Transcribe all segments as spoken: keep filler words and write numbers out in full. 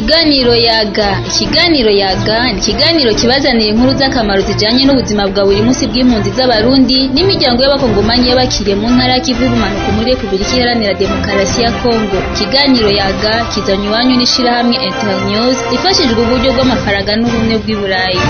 Ikiganiro Yaga. Ikiganiro Yaga ni ikiganiro kibazanira inkuru z'akamaro zijanye n'ubuzima bwa buri munsi bw'impunzi z'Abarundi n'imiryango y'abakongomanyi y'abakiriye mu ntara y'ikivu y'ubumanuko muri Repubulika Iharanira Demokarasi ya Kongo. Ikiganiro Yaga kizanywe iwanyu n'ishirahamwe Internews ifashijwe uburyo bw'amafaranga n'ubumwe bw'i Burayi.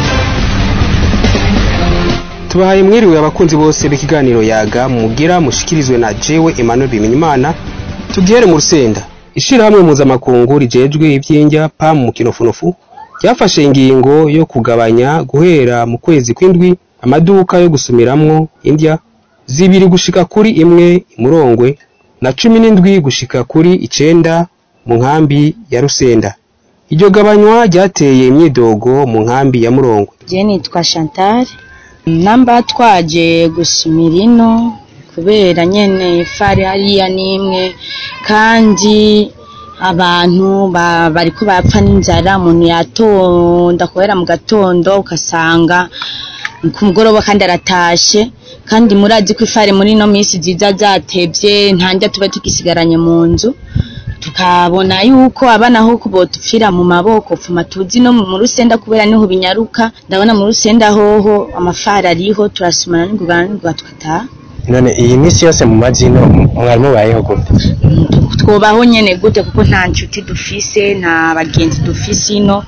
Tubahaye mwiriwe abakunzi bose b'ikiganiro Yaga mugira mushikirizwe na jewe Emmanuel Bimenyimana. Tugihere mu Rusenda. Ishirahamwe mpuzamakungu rijejwe ivy'indya P A M mu Kinofunofu ryafashe ingingo yo kugabanya guhera mu kwezi kw'indwi amaduka yo gusumiramwo indya zibiri gushika kuri imwe Murongwe na cumi n'indwi gushika kuri icenda mu nkambi ya Rusenda. Iryo gabanywa ryateye imyidogo mu nkambi ya Murongwe. Je nitwa Chantal, namba twaje gusumira ino kubera nyene fari hariya nimwe kandi abantu bariko bapfa n'inzara, umuntu yatonda kubera mu gatondo ukasanga ku mugoroba kandi aratashe, kandi murazi ko ifari muri no misi ziza zatevye ntanja tuba tukisigaranye mu nzu, tukabona yuko abana ho kubotupfira mu maboko fuma tuzi no mu Rusenda kubera niho binyaruka. Ndabona mu Rusenda hoho amafari ariho turasumana n'ingugana tukataha. None iyi misi yose mu mazino mwarimu bayeho gute? Twobaho nyene gute kuko nta nshuti dufise, nta bagenzi dufise ino,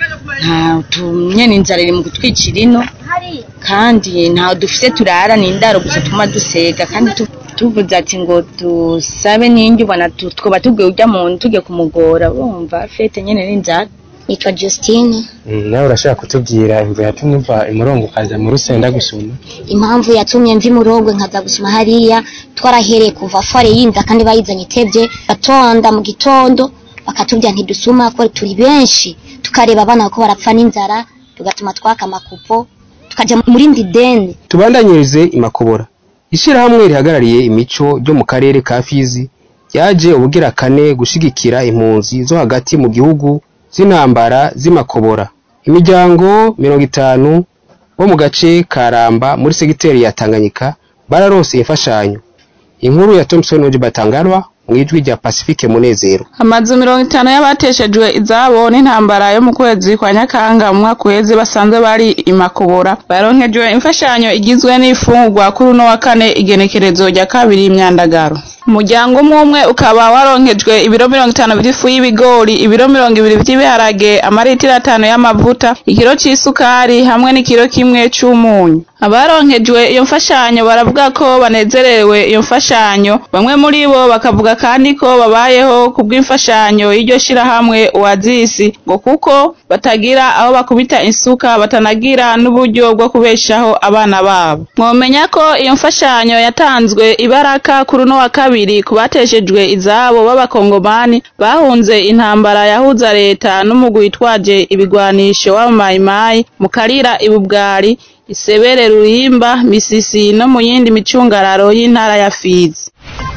nta tunyene inzara iri mu gutwicira ino, kandi nta dufise turara n'indaro gusa tuma dusega, kandi tuvuze ati ngo dusabe n'indyo bana twoba tubwiye urya muntu tugiye kumugora, urumva fete nyene n'inzara. Nitwa Justine. Nawe urashaka kutubwira imvo yatumye uva imurongo ukaza mu Rusenda gusuma? Impamvu yatumye mvi murongo nkaza gusuma hariya twarahereye kuva fore yinda kandi bayizanye tevye batonda mu gitondo bakatubya ntidusuma ko turi benshi, tukareba abana ko barapfa n'inzara tugatuma twaka makupo tukaja muri ndidene. Tubandanyirize imakobora. Ishirahamwe rihagarariye imico ryo mu karere ka Fizi yaje ubugira kane gushigikira impunzi zo hagati mu gihugu z'intambara z'imakobora. Imiryango mirongo itanu bo mu gace Karamba muri segiteri ya Tanganyika bararose imfashanyo. Inkuru ya Thompson Oji Batangarwa mwijwi rya Pacifique Munezero. Amazu mirongo itanu y'abateshejwe izabo n'intambara yo mu kwezi kwa Nyakanga mu mwaka uheze basanzwe bari imakobora baronkejwe imfashanyo igizwe n'ifungurwa kuri no wa kane igenekerezo rya kabiri imyandagaro. Umuryango umwe ukaba waronkejwe ibiro mirongo itanu by'ifu y'ibigori, ibiro mirongo ibiri by'ibiharage, amaritiro atanu y'amavuta, ikiro c'isukari hamwe n'ikiro kimwe c'umunyu. Abaronkejwe iyo mfashanyo baravuga ko banezerewe iyo mfashanyo, bamwe muri bo bakavuga kandi ko babayeho kubw'imfashanyo y'iryo shirahamwe Oasis ngo kuko batagira aho bakubita insuka, batanagira n'uburyo bwo kubeshaho abana babo. Mwomenya ko iyo mfashanyo yatanzwe ibaraka kuri no wa kabiri kubateshejwe izabo b'abakongomani bahunze intambara yahuza leta n'umugwi witwaje ibigwanisho wa Mayimayi mu Karira, Ibubwari, Isebere, Ruhimba, Misisi no mu yindi micungararo y'intara ya Fizi.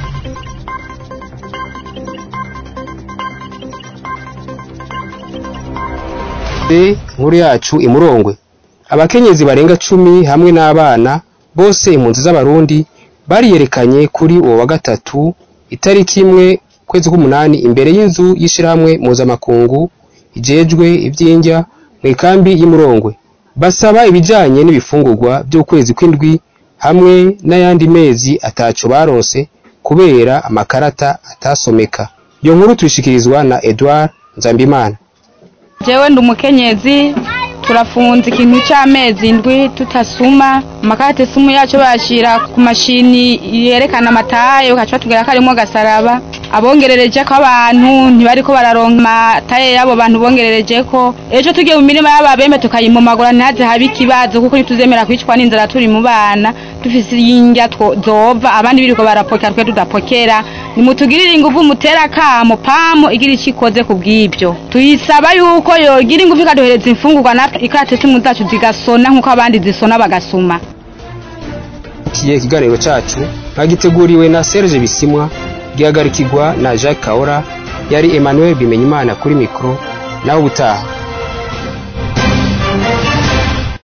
Be nkuru yacu imurongwe. Abakenyezi barenga cumi hamwe n'abana bose impunzi z'Abarundi bariyerekanye kuri uwo wa gatatu itariki imwe kwezi k'umunani imbere y'inzu y'ishirahamwe mpuzamakungu ijejwe ivy'indya mu ikambi y'Imurongwe, basaba ibijanye n'ibifungurwa by'ukwezi kw'indwi hamwe n'ayandi mezi ataco baronse kubera amakarata atasomeka. Iyo nkuru tuyishikirizwa na Edouard Nzambimana. Jewe ndi umukenyezi, turafunze ikintu c'amezi indwi tutasuma, amakate sumu yacu bashira ku mashini yerekana amataye ukaca tugera karimo gasaraba. Abongerereje ko abantu ntibariko bararonka amataye yabo bantu bongerereje ko ejo tugiye mu mirima y'ababembe tukayimomagura ntaze haba ikibazo kuko nituzemera kwicwa n'inzara turi mu bana dufise yinjya zova abandi biriko barapokera twe tudapokera. Nimutugirire ingufu mutera kamo P A M igira ikikoze kubw'ibyo, tuyisaba yuko yogira ingufu ikaduhereza imfungurwa na ikate simu zacu zigasona nkuko abandi zisona bagasuma. Kiye kiganiro cacu bagiteguriwe na Serge Bisimwa, gihagarikirwa na Jacques Kaora, yari Emmanuel Bimenyimana kuri mikro, naho ubutaha.